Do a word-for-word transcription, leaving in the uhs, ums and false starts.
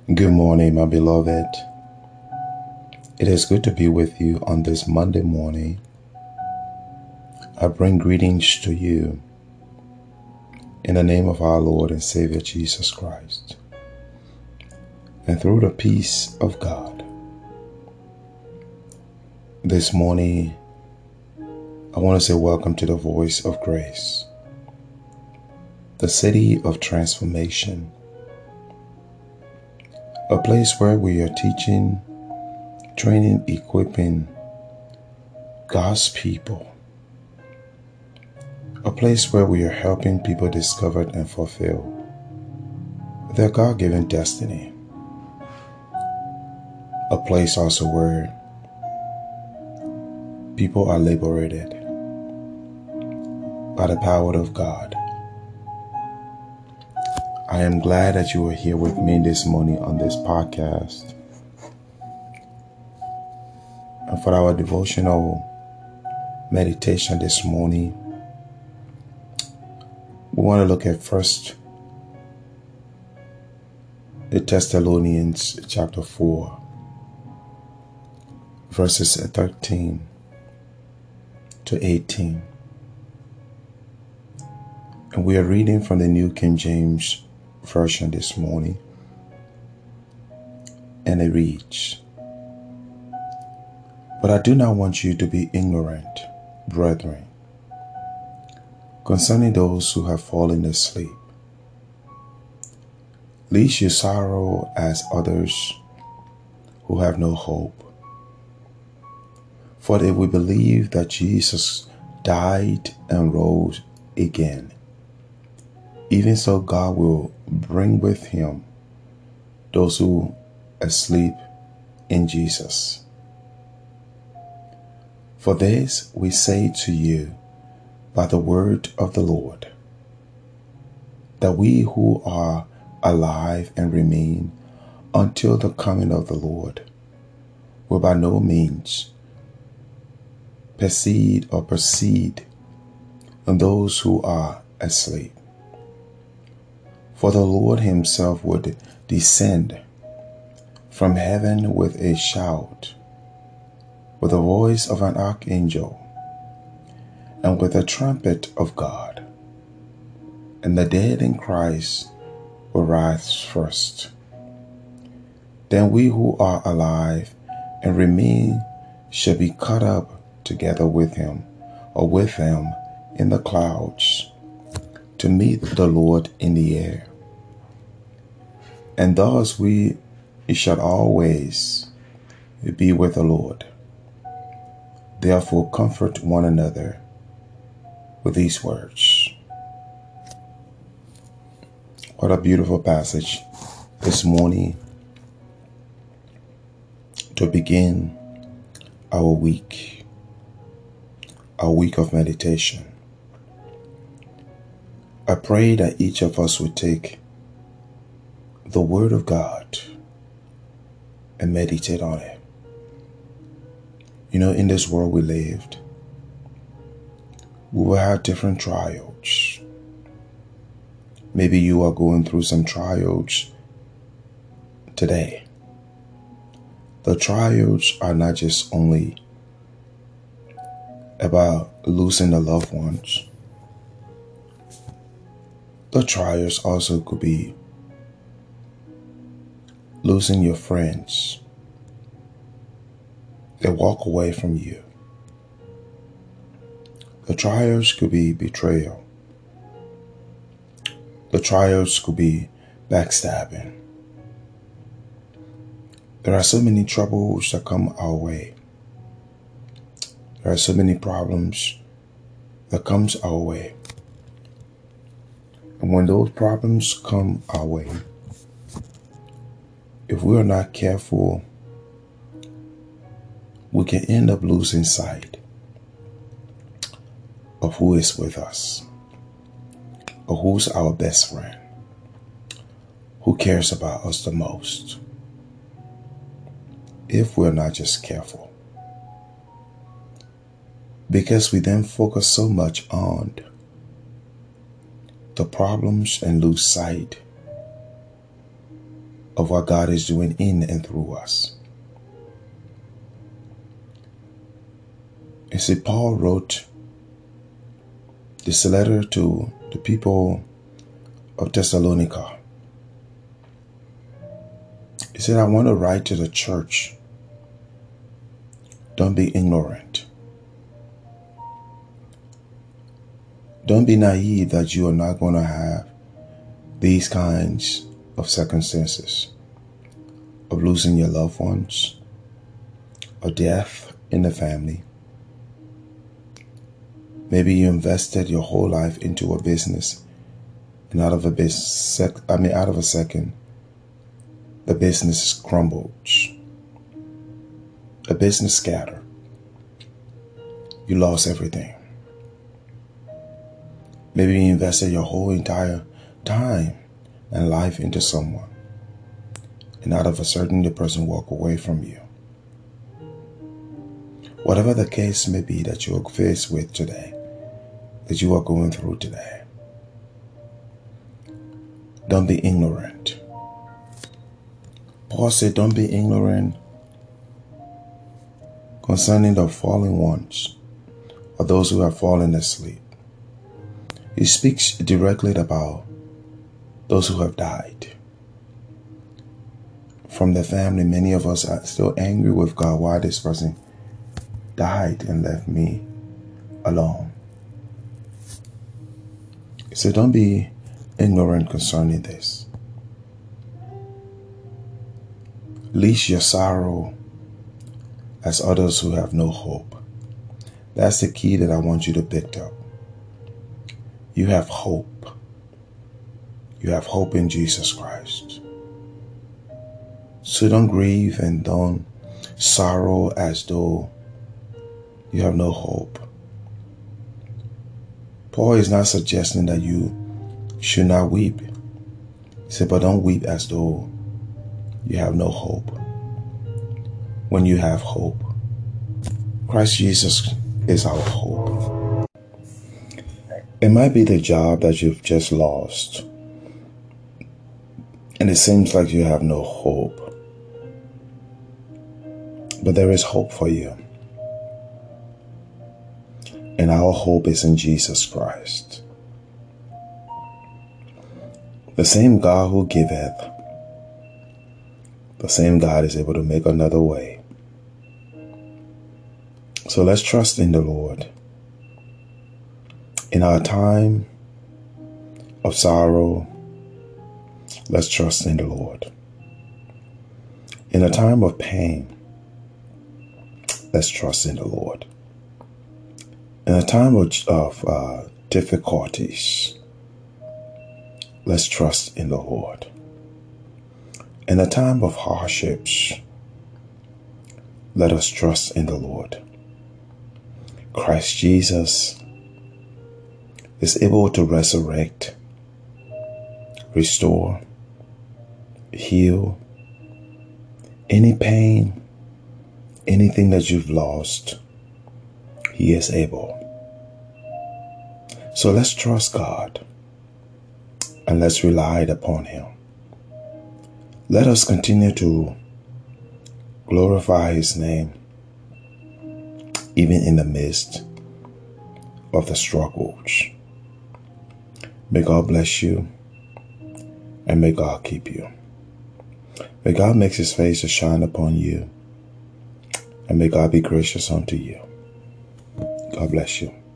Good morning, my beloved. It is good to be with you on this Monday morning. I bring greetings to you in the name of our Lord and Savior Jesus Christ, and through the peace of God. This morning, I want to say welcome to the Voice of Grace, the city of transformation, a place where we are teaching, training, equipping God's people, a place where we are helping people discover and fulfill their God-given destiny, a place also where people are liberated by the power of God. I am glad that you are here with me this morning on this podcast. And for our devotional meditation this morning, we want to look at first the Thessalonians chapter four, verses thirteen to eighteen. And we are reading from the New King James Version this morning. And it reads, "But I do not want you to be ignorant, brethren, concerning those who have fallen asleep, lest you sorrow as others who have no hope. For if we believe that Jesus died and rose again, even so God will bring with him those who are asleep in Jesus. For this we say to you by the word of the Lord, that we who are alive and remain until the coming of the Lord will by no means precede or proceed on those who are asleep. For the Lord himself would descend from heaven with a shout, with the voice of an archangel, and with the trumpet of God, and the dead in Christ will rise first. Then we who are alive and remain shall be caught up together with him, or with them in the clouds, to meet the Lord in the air. And thus we shall always be with the Lord. Therefore comfort one another with these words." What a beautiful passage this morning to begin our week, our week of meditation. I pray that each of us would take the Word of God and meditate on it. You know, in this world we lived, we will have different trials. Maybe you are going through some trials today. The trials are not just only about losing the loved ones. The trials also could be losing your friends. They walk away from you. The trials could be betrayal. The trials could be backstabbing. There are so many troubles that come our way. There are so many problems that comes our way. And when those problems come our way, if we are not careful, we can end up losing sight of who is with us, or who's our best friend, who cares about us the most, if we're not just careful. Because we then focus so much on the problems and lose sight of what God is doing in and through us. You see, Paul wrote this letter to the people of Thessalonica. He said, I want to write to the church. Don't be ignorant. Don't be naive that you are not going to have these kinds of circumstances of losing your loved ones, or death in the family. Maybe you invested your whole life into a business, and out of a business, I mean, out of a second, the business crumbled. The business scattered. You lost everything. Maybe you invested your whole entire time and life into someone, and out of a certain the person walk away from you. Whatever the case may be that you are faced with today, that you are going through today, don't be ignorant. Paul said, don't be ignorant concerning the fallen ones, or those who have fallen asleep. He speaks directly about those who have died. From the family, many of us are still angry with God. Why this person died and left me alone? So don't be ignorant concerning this. Leash your sorrow as others who have no hope. That's the key that I want you to pick up. You have hope. You have hope in Jesus Christ. So don't grieve and don't sorrow as though you have no hope. Paul is not suggesting that you should not weep. He said, but don't weep as though you have no hope. When you have hope, Christ Jesus is our hope. It might be the job that you've just lost, and it seems like you have no hope. But there is hope for you. And our hope is in Jesus Christ. The same God who giveth, the same God is able to make another way. So let's trust in the Lord. In our time of sorrow, let's trust in the Lord. In a time of pain, let's trust in the Lord. In a time of, of uh, difficulties, let's trust in the Lord. In a time of hardships, let us trust in the Lord. Christ Jesus is able to resurrect, restore, heal any pain, anything that you've lost. He is able. So let's trust God and let's rely upon Him. Let us continue to glorify His name even in the midst of the struggles. May God bless you and may God keep you. May God make His face to shine upon you and may God be gracious unto you. God bless you.